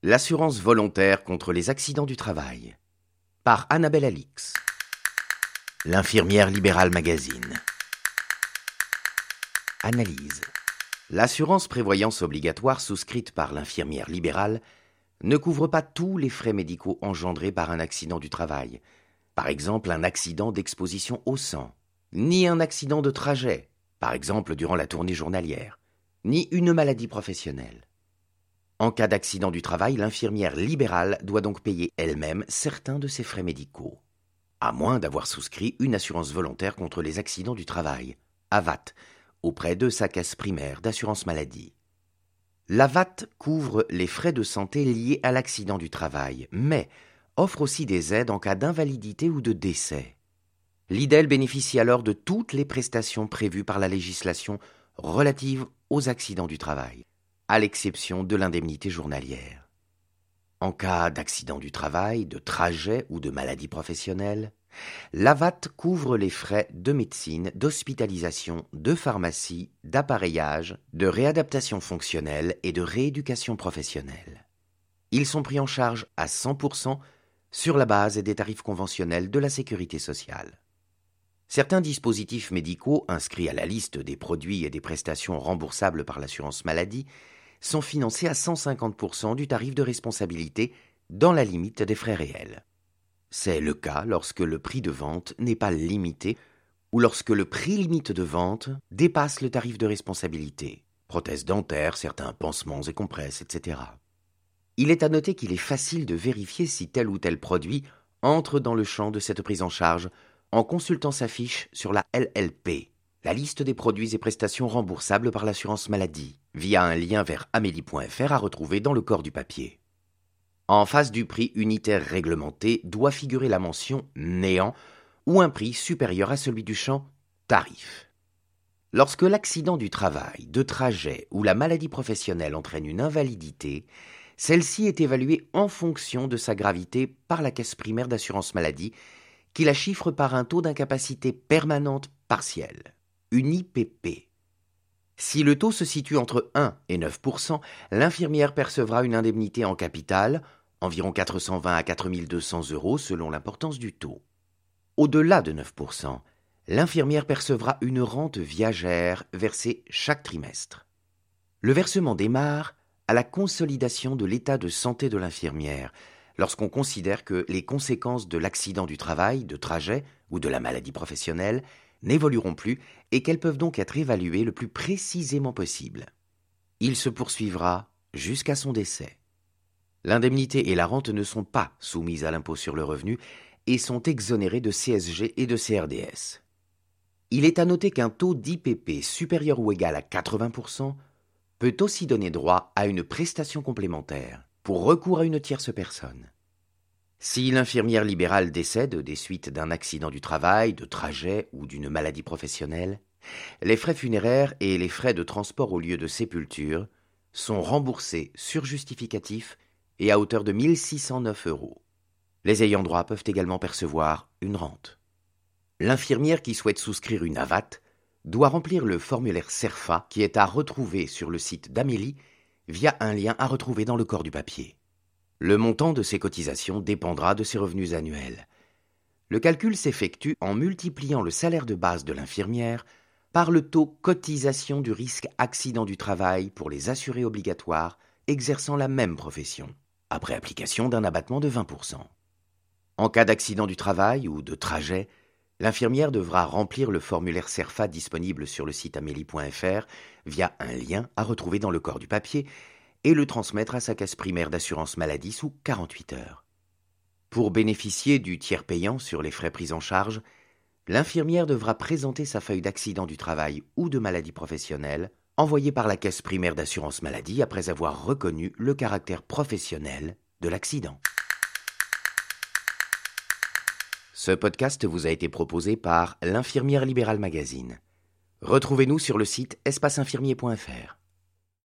L'assurance volontaire contre les accidents du travail. Par Annabelle Alix. L'infirmière libérale magazine. Analyse. L'assurance prévoyance obligatoire souscrite par l'infirmière libérale ne couvre pas tous les frais médicaux engendrés par un accident du travail, par exemple un accident d'exposition au sang, ni un accident de trajet, par exemple durant la tournée journalière, ni une maladie professionnelle. En cas d'accident du travail, l'infirmière libérale doit donc payer elle-même certains de ses frais médicaux, à moins d'avoir souscrit une assurance volontaire contre les accidents du travail, AVAT, auprès de sa caisse primaire d'assurance maladie. L'AVAT couvre les frais de santé liés à l'accident du travail, mais offre aussi des aides en cas d'invalidité ou de décès. L'IDEL bénéficie alors de toutes les prestations prévues par la législation relative aux accidents du travail, à l'exception de l'indemnité journalière. En cas d'accident du travail, de trajet ou de maladie professionnelle, l'AVAT couvre les frais de médecine, d'hospitalisation, de pharmacie, d'appareillage, de réadaptation fonctionnelle et de rééducation professionnelle. Ils sont pris en charge à 100% sur la base des tarifs conventionnels de la sécurité sociale. Certains dispositifs médicaux inscrits à la liste des produits et des prestations remboursables par l'assurance maladie sont financés à 150% du tarif de responsabilité dans la limite des frais réels. C'est le cas lorsque le prix de vente n'est pas limité ou lorsque le prix limite de vente dépasse le tarif de responsabilité, prothèses dentaires, certains pansements et compresses, etc. Il est à noter qu'il est facile de vérifier si tel ou tel produit entre dans le champ de cette prise en charge en consultant sa fiche sur la LLP, la liste des produits et prestations remboursables par l'assurance maladie, via un lien vers amélie.fr à retrouver dans le corps du papier. En face du prix unitaire réglementé doit figurer la mention « néant » ou un prix supérieur à celui du champ « tarif ». Lorsque l'accident du travail, de trajet ou la maladie professionnelle entraîne une invalidité, celle-ci est évaluée en fonction de sa gravité par la caisse primaire d'assurance maladie qui la chiffre par un taux d'incapacité permanente partielle, une IPP. Si le taux se situe entre 1 et 9%, l'infirmière percevra une indemnité en capital, environ 420 à 4200 € selon l'importance du taux. Au-delà de 9%, l'infirmière percevra une rente viagère versée chaque trimestre. Le versement démarre à la consolidation de l'état de santé de l'infirmière, lorsqu'on considère que les conséquences de l'accident du travail, de trajet ou de la maladie professionnelle n'évolueront plus et qu'elles peuvent donc être évaluées le plus précisément possible. Il se poursuivra jusqu'à son décès. L'indemnité et la rente ne sont pas soumises à l'impôt sur le revenu et sont exonérées de CSG et de CRDS. Il est à noter qu'un taux d'IPP supérieur ou égal à 80% peut aussi donner droit à une prestation complémentaire pour recours à une tierce personne. Si l'infirmière libérale décède des suites d'un accident du travail, de trajet ou d'une maladie professionnelle, les frais funéraires et les frais de transport au lieu de sépulture sont remboursés sur justificatif et à hauteur de 1 609 €. Les ayants droit peuvent également percevoir une rente. L'infirmière qui souhaite souscrire une AVAT doit remplir le formulaire CERFA qui est à retrouver sur le site d'Amélie via un lien à retrouver dans le corps du papier. Le montant de ces cotisations dépendra de ses revenus annuels. Le calcul s'effectue en multipliant le salaire de base de l'infirmière par le taux cotisation du risque accident du travail pour les assurés obligatoires exerçant la même profession, après application d'un abattement de 20%. En cas d'accident du travail ou de trajet, l'infirmière devra remplir le formulaire CERFA disponible sur le site amélie.fr via un lien à retrouver dans le corps du papier et le transmettre à sa caisse primaire d'assurance maladie sous 48 heures. Pour bénéficier du tiers payant sur les frais pris en charge, l'infirmière devra présenter sa feuille d'accident du travail ou de maladie professionnelle envoyée par la caisse primaire d'assurance maladie après avoir reconnu le caractère professionnel de l'accident. Ce podcast vous a été proposé par l'infirmière libérale magazine. Retrouvez-nous sur le site espaceinfirmier.fr.